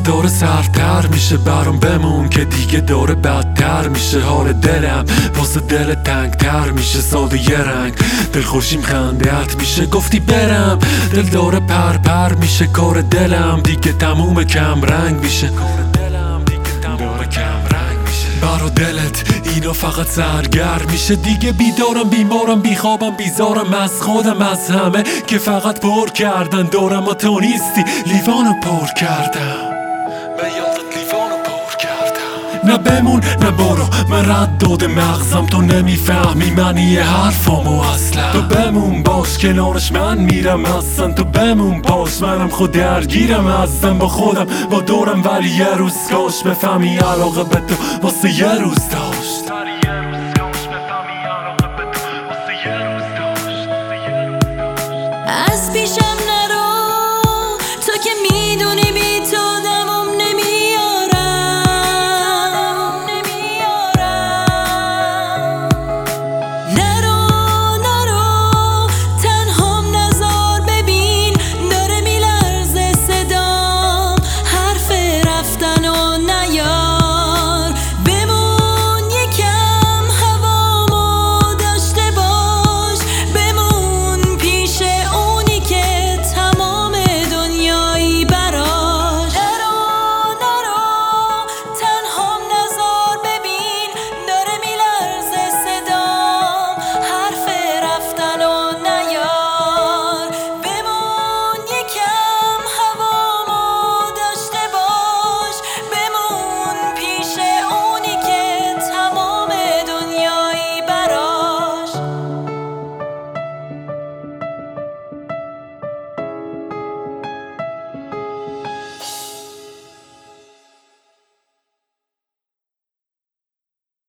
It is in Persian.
داره سرتر میشه برام بمون که دیگه داره بدتر میشه. حال دلم واسه دل تنگتر میشه. ساده یه رنگ دل خوشیم خندت میشه. گفتی برم دل داره پر میشه. کار دلم دیگه تموم کم رنگ میشه. برا دلت اینا فقط سرگرم میشه. دیگه بیدارم بیمارم بیخوابم بیزارم از خودم از همه که فقط پر کردن دارم و تو نیستی لیوانو پر کردم. من یادت لیوانو پر کردم. نه بمون نه برو من رد داده مغزم. تو نمیفهمی معنی یه حرفامو اصلا. تو بمون باش کنارش من میرم اصلا. تو بمون باش منم خود درگیرم ازم با خودم با دورم. ولی یه روز کاش بفهمی علاقه به تو واسه یه روز داشت.